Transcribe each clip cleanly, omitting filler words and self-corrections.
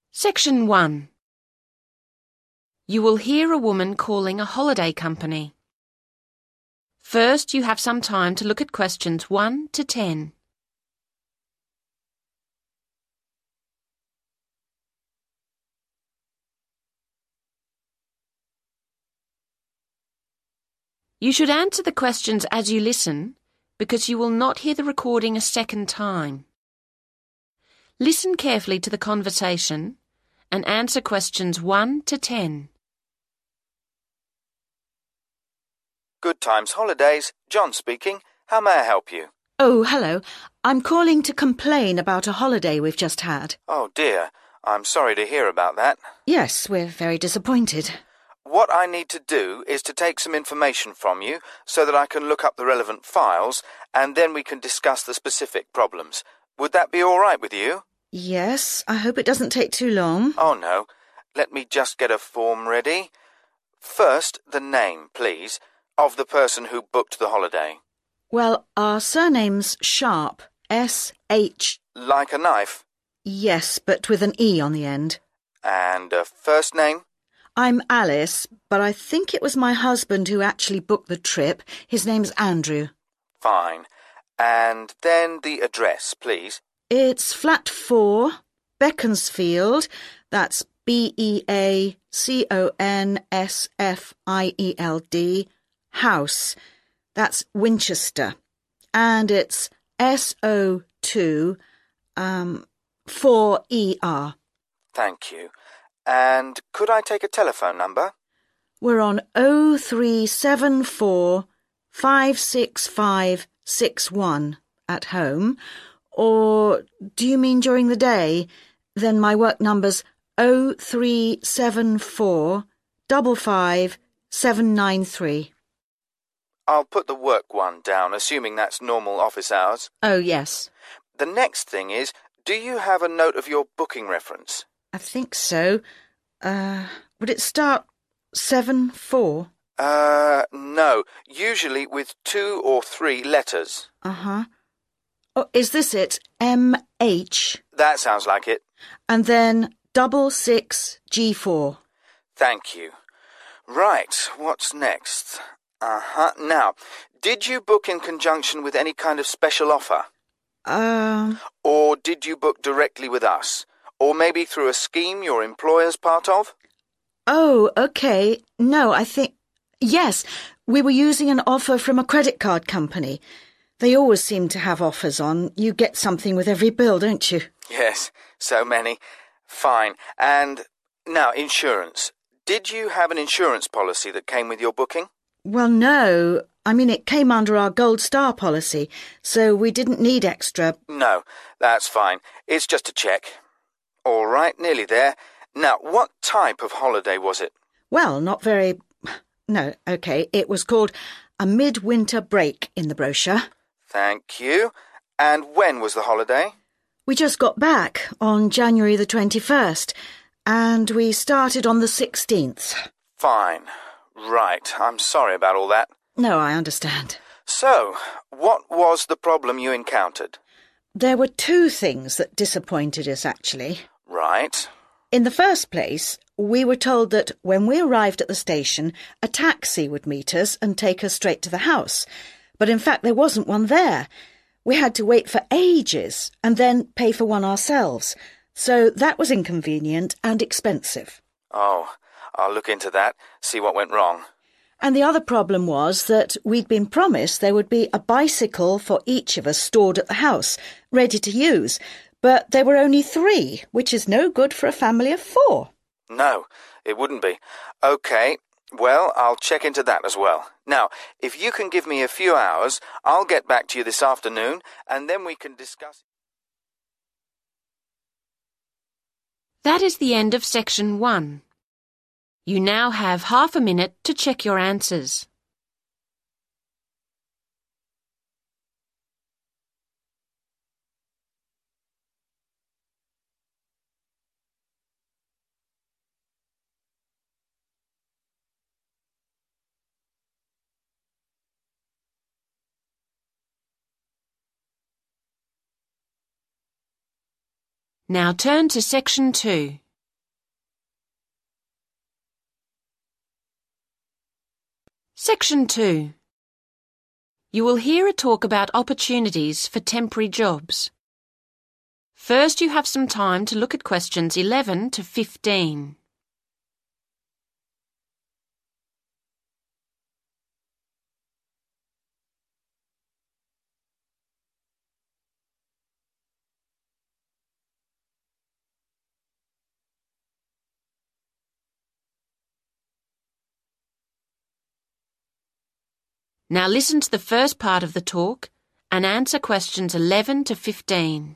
Section 1. You will hear a woman calling a holiday company. First, you have some time to look at questions 1 to 10. You should answer the questions as you listen, because you will not hear the recording a second time. Listen carefully to the conversation and answer questions 1 to 10. Good Times Holidays, John speaking. How may I help you? Oh, hello. I'm calling to complain about a holiday we've just had. Oh dear, I'm sorry to hear about that. Yes, we're very disappointed. What I need to do is to take some information from you so that I can look up the relevant files and then we can discuss the specific problems. Would that be all right with you? Yes, I hope it doesn't take too long. Oh no, let me just get a form ready. First, the name, please, of the person who booked the holiday. Well, our surname's Sharp. S-H. Like a knife? Yes, but with an E on the end. And a first name? I'm Alice, but I think it was my husband who actually booked the trip. His name's Andrew. Fine. And then the address, please. It's flat 4, Beaconsfield. That's Beaconsfield, house. That's Winchester. And it's SO2, 4ER. Thank you. And could I take a telephone number? We're on 0374 56561 at home. Or do you mean during the day? Then my work number's 0374 55 793. I'll put the work one down, assuming that's normal office hours. Oh, yes. The next thing is, do you have a note of your booking reference? I think so. Would it start 74? No. Usually with 2 or 3 letters. Uh-huh. Oh, is this it? MH? That sounds like it. And then 66G4. Thank you. Right, what's next? Now, did you book in conjunction with any kind of special offer? Or did you book directly with us? Or maybe through a scheme your employer's part of? Oh, okay. No, I think... Yes, we were using an offer from a credit card company. They always seem to have offers on. You get something with every bill, don't you? Yes, so many. Fine. And now, insurance. Did you have an insurance policy that came with your booking? Well, no. I mean, it came under our Gold Star policy, so we didn't need extra. No, that's fine. It's just a check. All right, nearly there. Now, what type of holiday was it? Well, not very... No, OK. It was called a midwinter break in the brochure. Thank you. And when was the holiday? We just got back on January the 21st, and we started on the 16th. Fine. Right. I'm sorry about all that. No, I understand. So, what was the problem you encountered? There were 2 things that disappointed us, actually. Right. In the first place, we were told that when we arrived at the station, a taxi would meet us and take us straight to the house. But in fact, there wasn't one there. We had to wait for ages and then pay for one ourselves. So that was inconvenient and expensive. Oh, I'll look into that, see what went wrong. And the other problem was that we'd been promised there would be a bicycle for each of us stored at the house, ready to use. But there were only 3, which is no good for a family of 4. No, it wouldn't be. OK, well, I'll check into that as well. Now, if you can give me a few hours, I'll get back to you this afternoon, and then we can discuss... That is the end of Section 1. You now have half a minute to check your answers. Now turn to Section 2. Section 2. You will hear a talk about opportunities for temporary jobs. First, you have some time to look at questions 11 to 15. Now listen to the first part of the talk and answer questions 11 to 15.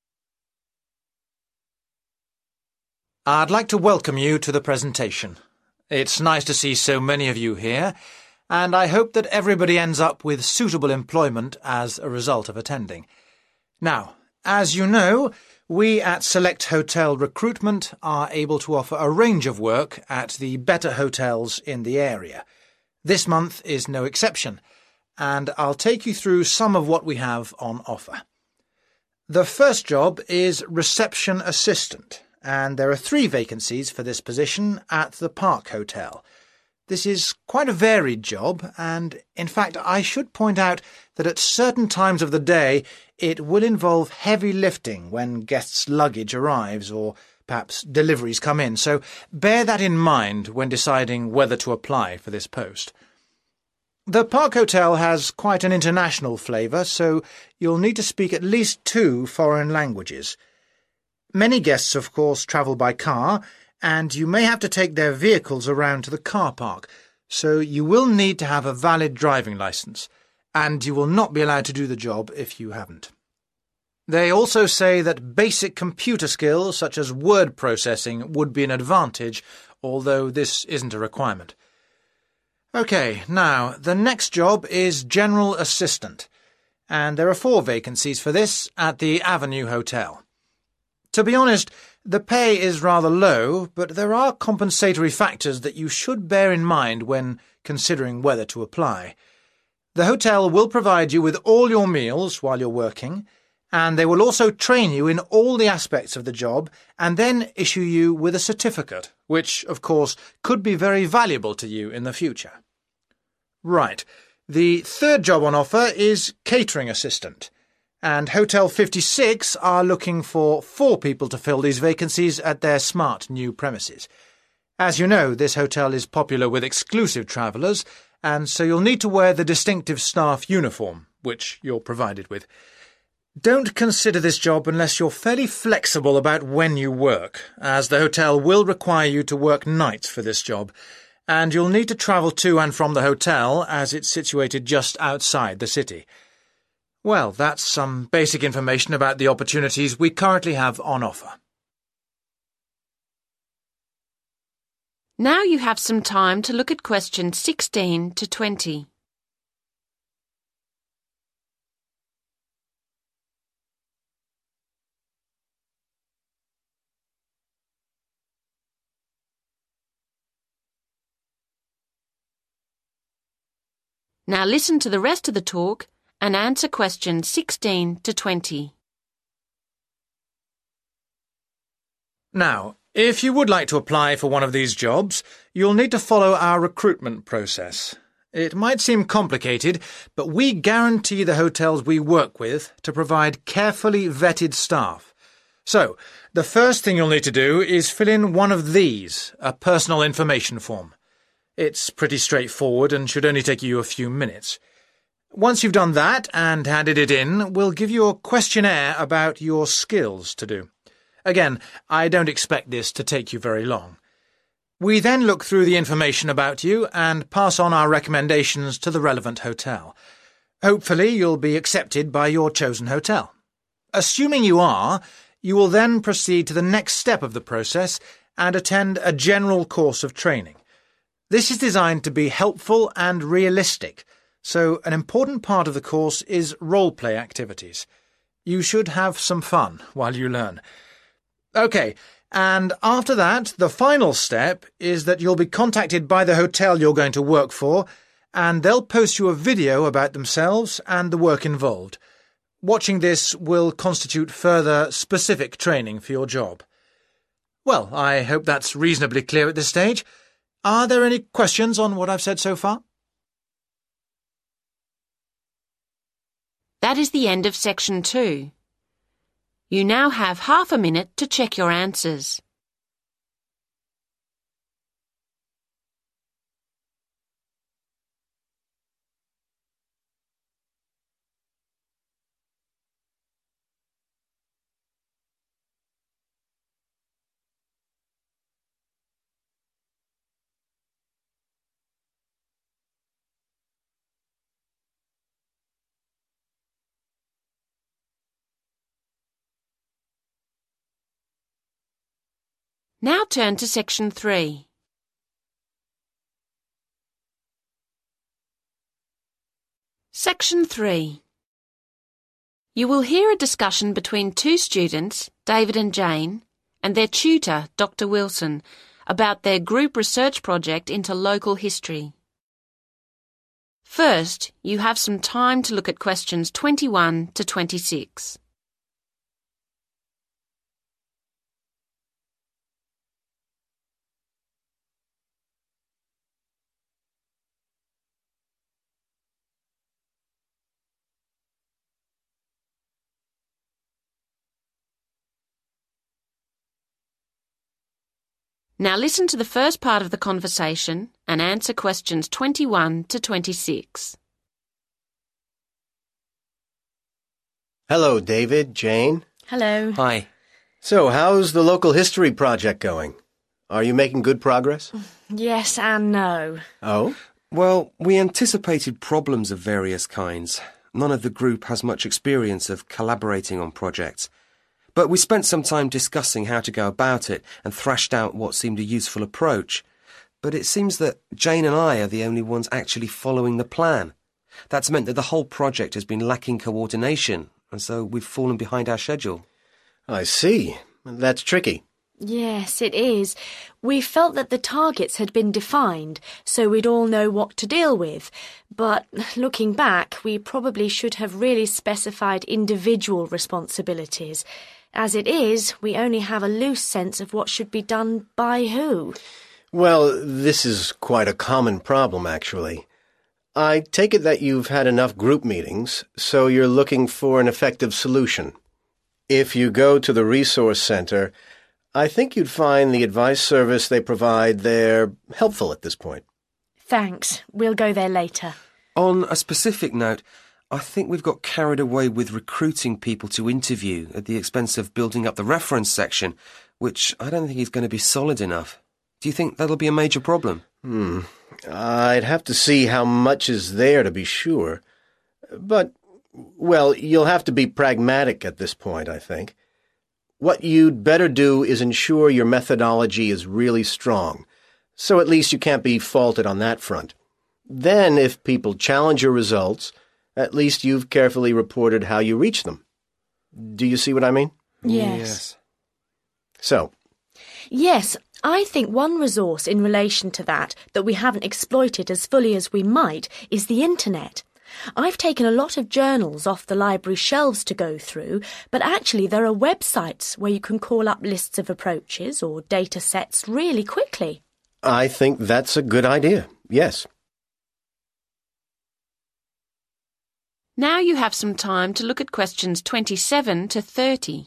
I'd like to welcome you to the presentation. It's nice to see so many of you here, and I hope that everybody ends up with suitable employment as a result of attending. Now, as you know, we at Select Hotel Recruitment are able to offer a range of work at the better hotels in the area. This month is no exception, and I'll take you through some of what we have on offer. The first job is reception assistant, and there are 3 vacancies for this position at the Park Hotel. This is quite a varied job, and in fact I should point out that at certain times of the day it will involve heavy lifting when guests' luggage arrives or perhaps deliveries come in, so bear that in mind when deciding whether to apply for this post. The Park Hotel has quite an international flavour, so you'll need to speak at least 2 foreign languages. Many guests, of course, travel by car, and you may have to take their vehicles around to the car park, so you will need to have a valid driving licence, and you will not be allowed to do the job if you haven't. They also say that basic computer skills such as word processing would be an advantage, although this isn't a requirement. OK, now, the next job is general assistant, and there are 4 vacancies for this at the Avenue Hotel. To be honest, the pay is rather low, but there are compensatory factors that you should bear in mind when considering whether to apply. The hotel will provide you with all your meals while you're working, and they will also train you in all the aspects of the job and then issue you with a certificate, which, of course, could be very valuable to you in the future. Right, the third job on offer is catering assistant, and Hotel 56 are looking for 4 people to fill these vacancies at their smart new premises. As you know, this hotel is popular with exclusive travellers, and so you'll need to wear the distinctive staff uniform, which you're provided with. Don't consider this job unless you're fairly flexible about when you work, as the hotel will require you to work nights for this job, and you'll need to travel to and from the hotel as it's situated just outside the city. Well, that's some basic information about the opportunities we currently have on offer. Now you have some time to look at questions 16 to 20. Now listen to the rest of the talk and answer questions 16 to 20. Now, if you would like to apply for one of these jobs, you'll need to follow our recruitment process. It might seem complicated, but we guarantee the hotels we work with to provide carefully vetted staff. So, the first thing you'll need to do is fill in one of these, a personal information form. It's pretty straightforward and should only take you a few minutes. Once you've done that and handed it in, we'll give you a questionnaire about your skills to do. Again, I don't expect this to take you very long. We then look through the information about you and pass on our recommendations to the relevant hotel. Hopefully you'll be accepted by your chosen hotel. Assuming you are, you will then proceed to the next step of the process and attend a general course of training. This is designed to be helpful and realistic, so an important part of the course is role-play activities. You should have some fun while you learn. OK, and after that, the final step is that you'll be contacted by the hotel you're going to work for, and they'll post you a video about themselves and the work involved. Watching this will constitute further specific training for your job. Well, I hope that's reasonably clear at this stage. Are there any questions on what I've said so far? That is the end of section 2. You now have half a minute to check your answers. Now turn to section 3. Section 3. You will hear a discussion between two students, David and Jane, and their tutor, Dr. Wilson, about their group research project into local history. First, you have some time to look at questions 21 to 26. Now listen to the first part of the conversation and answer questions 21 to 26. Hello, David, Jane. Hello. Hi. So, how's the local history project going? Are you making good progress? Yes and no. Oh? Well, we anticipated problems of various kinds. None of the group has much experience of collaborating on projects. But we spent some time discussing how to go about it and thrashed out what seemed a useful approach. But it seems that Jane and I are the only ones actually following the plan. That's meant that the whole project has been lacking coordination, and so we've fallen behind our schedule. I see. That's tricky. Yes, it is. We felt that the targets had been defined, so we'd all know what to deal with. But looking back, we probably should have really specified individual responsibilities. As it is, we only have a loose sense of what should be done by who. Well, this is quite a common problem, actually. I take it that you've had enough group meetings, so you're looking for an effective solution. If you go to the resource center, I think you'd find the advice service they provide there helpful at this point. Thanks. We'll go there later. On a specific note, I think we've got carried away with recruiting people to interview at the expense of building up the reference section, which I don't think is going to be solid enough. Do you think that'll be a major problem? I'd have to see how much is there to be sure. But, well, you'll have to be pragmatic at this point, I think. What you'd better do is ensure your methodology is really strong, so at least you can't be faulted on that front. Then, if people challenge your results, at least you've carefully reported how you reach them. Do you see what I mean? Yes. So? Yes, I think one resource in relation to that we haven't exploited as fully as we might is the internet. I've taken a lot of journals off the library shelves to go through, but actually there are websites where you can call up lists of approaches or data sets really quickly. I think that's a good idea, yes. Now you have some time to look at questions 27 to 30.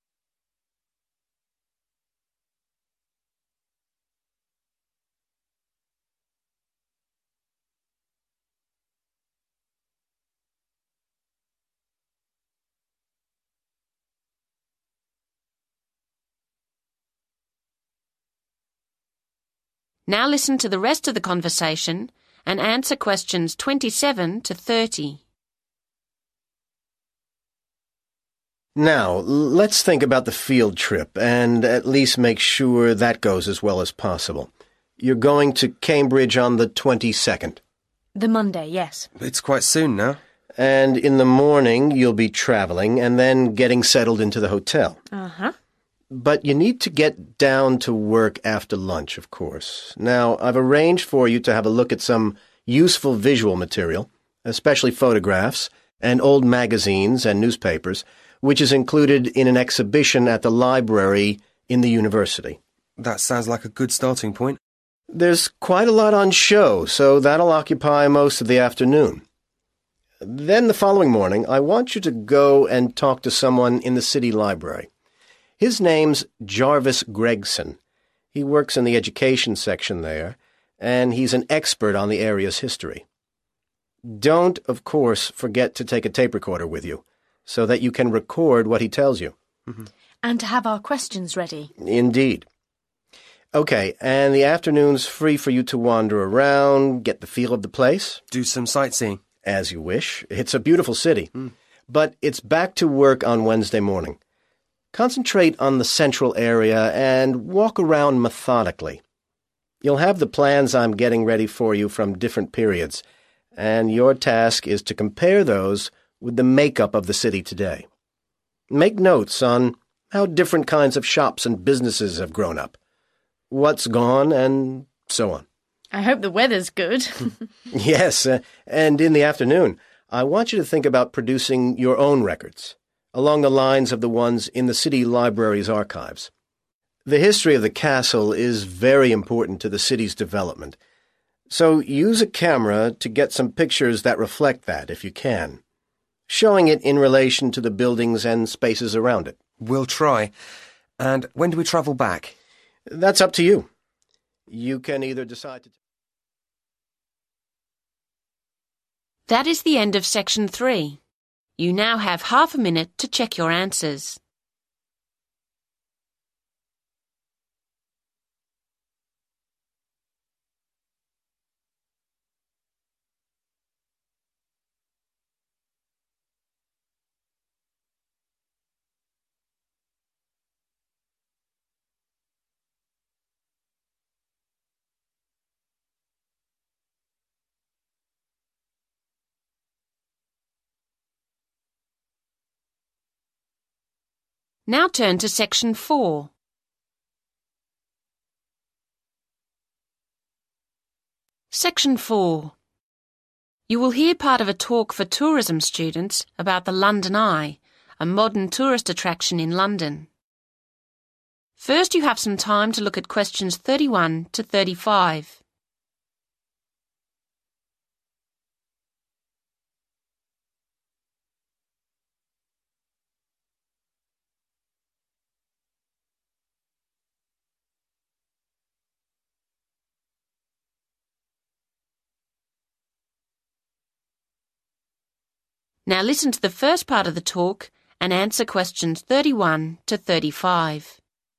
Now listen to the rest of the conversation and answer questions 27 to 30. Now, let's think about the field trip and at least make sure that goes as well as possible. You're going to Cambridge on the 22nd. The Monday, yes. It's quite soon now. And in the morning you'll be travelling and then getting settled into the hotel. Uh-huh. But you need to get down to work after lunch, of course. Now, I've arranged for you to have a look at some useful visual material, especially photographs and old magazines and newspapers, which is included in an exhibition at the library in the university. That sounds like a good starting point. There's quite a lot on show, so that'll occupy most of the afternoon. Then the following morning, I want you to go and talk to someone in the city library. His name's Jarvis Gregson. He works in the education section there, and he's an expert on the area's history. Don't, of course, forget to take a tape recorder with you, so that you can record what he tells you. Mm-hmm. And to have our questions ready. Indeed. Okay, and the afternoon's free for you to wander around, get the feel of the place. Do some sightseeing. As you wish. It's a beautiful city. But it's back to work on Wednesday morning. Concentrate on the central area and walk around methodically. You'll have the plans I'm getting ready for you from different periods, and your task is to compare those with the makeup of the city today. Make notes on how different kinds of shops and businesses have grown up, what's gone, and so on. I hope the weather's good. Yes, and in the afternoon, I want you to think about producing your own records, along the lines of the ones in the city library's archives. The history of the castle is very important to the city's development, so use a camera to get some pictures that reflect that, if you can, showing it in relation to the buildings and spaces around it. We'll try. And when do we travel back? That's up to you. You can either decide to... That is the end of section 3. You now have half a minute to check your answers. Now turn to section 4. Section 4. You will hear part of a talk for tourism students about the London Eye, a modern tourist attraction in London. First, you have some time to look at questions 31 to 35. Now listen to the first part of the talk and answer questions 31 to 35.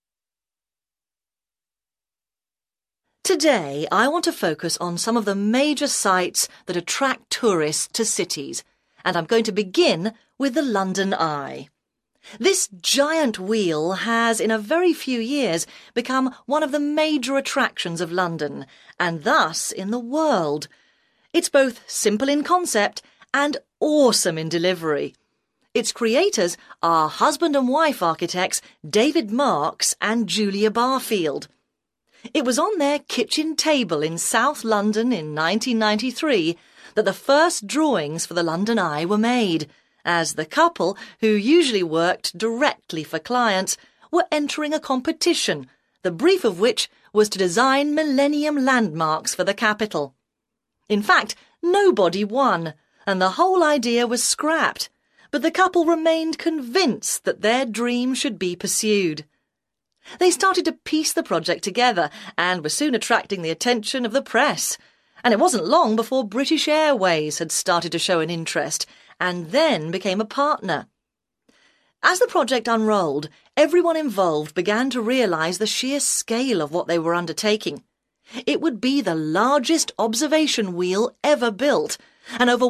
Today, I want to focus on some of the major sites that attract tourists to cities, and I'm going to begin with the London Eye. This giant wheel has, in a very few years, become one of the major attractions of London, and thus in the world. It's both simple in concept and awesome in delivery. Its creators are husband and wife architects David Marks and Julia Barfield. It was on their kitchen table in South London in 1993 that the first drawings for the London Eye were made, as the couple, who usually worked directly for clients, were entering a competition, the brief of which was to design millennium landmarks for the capital. In fact, nobody won, and the whole idea was scrapped, but the couple remained convinced that their dream should be pursued. They started to piece the project together and were soon attracting the attention of the press, and it wasn't long before British Airways had started to show an interest and then became a partner. As the project unrolled, everyone involved began to realise the sheer scale of what they were undertaking. It would be the largest observation wheel ever built, and over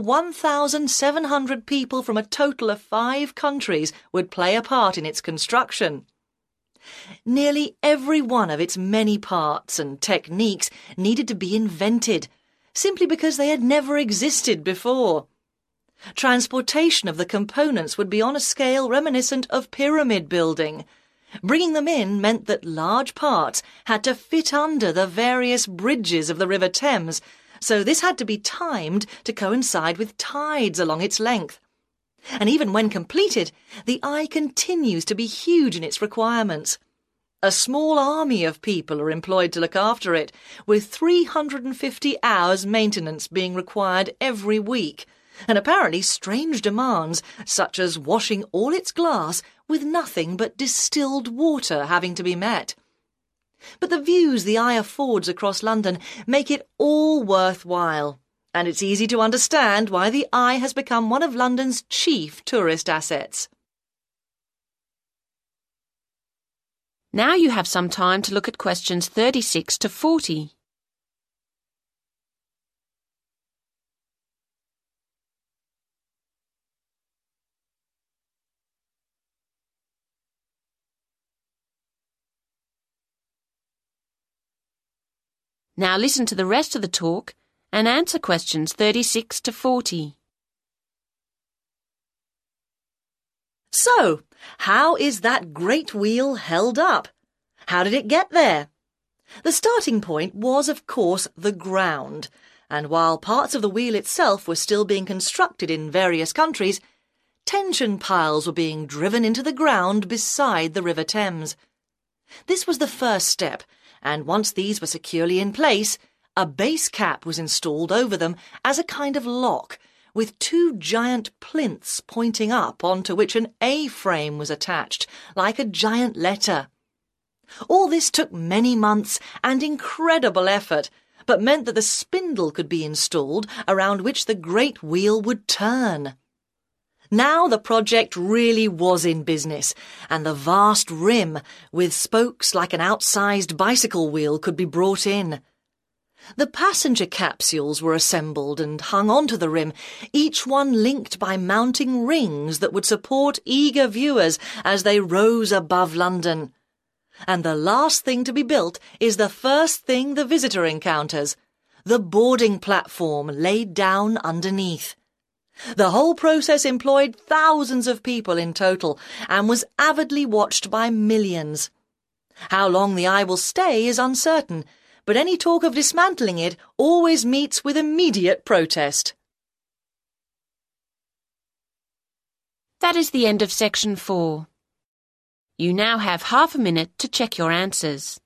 1,700 people from a total of 5 countries would play a part in its construction. Nearly every one of its many parts and techniques needed to be invented, simply because they had never existed before. Transportation of the components would be on a scale reminiscent of pyramid building. Bringing them in meant that large parts had to fit under the various bridges of the River Thames, so this had to be timed to coincide with tides along its length. And even when completed, the Eye continues to be huge in its requirements. A small army of people are employed to look after it, with 350 hours maintenance being required every week, and apparently strange demands, such as washing all its glass with nothing but distilled water having to be met. But the views the Eye affords across London make it all worthwhile, and it's easy to understand why the Eye has become one of London's chief tourist assets. Now you have some time to look at questions 36 to 40. Now listen to the rest of the talk and answer questions 36 to 40. So, how is that great wheel held up? How did it get there? The starting point was, of course, the ground, and while parts of the wheel itself were still being constructed in various countries, tension piles were being driven into the ground beside the River Thames. This was the first step, and once these were securely in place, a base cap was installed over them as a kind of lock, with two giant plinths pointing up onto which an A-frame was attached, like a giant letter. All this took many months and incredible effort, but meant that the spindle could be installed around which the great wheel would turn. Now the project really was in business, and the vast rim, with spokes like an outsized bicycle wheel, could be brought in. The passenger capsules were assembled and hung onto the rim, each one linked by mounting rings that would support eager viewers as they rose above London. And the last thing to be built is the first thing the visitor encounters, the boarding platform laid down underneath. The whole process employed thousands of people in total and was avidly watched by millions. How long the Eye will stay is uncertain, but any talk of dismantling it always meets with immediate protest. That is the end of section 4. You now have half a minute to check your answers.